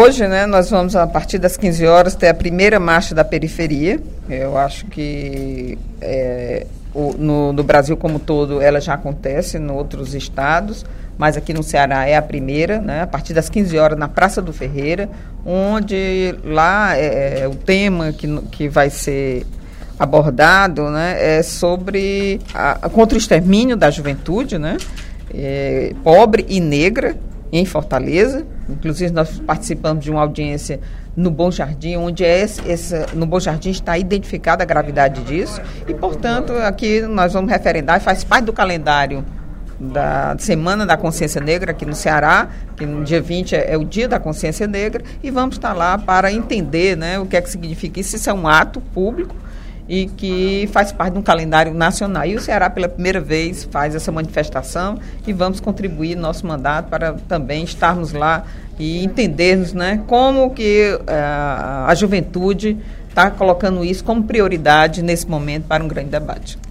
hoje, né, nós vamos, a partir das 15 horas, ter a primeira marcha da periferia. Eu acho que no Brasil como todo ela já acontece, em outros estados, mas aqui no Ceará é a primeira, né, a partir das 15 horas na Praça do Ferreira, onde lá o tema que vai ser abordado, né, é sobre contra o extermínio da juventude, né, pobre e negra, em Fortaleza. Inclusive nós participamos de uma audiência no Bom Jardim, onde no Bom Jardim está identificada a gravidade disso e, portanto, aqui nós vamos referendar, faz parte do calendário da Semana da Consciência Negra aqui no Ceará, que no dia 20 é o Dia da Consciência Negra, e vamos estar lá para entender, né, o que é que significa isso. Isso é um ato público e que faz parte de um calendário nacional. E o Ceará, pela primeira vez, faz essa manifestação e vamos contribuir no nosso mandato para também estarmos lá e entendermos, né, como que a juventude está colocando isso como prioridade nesse momento para um grande debate.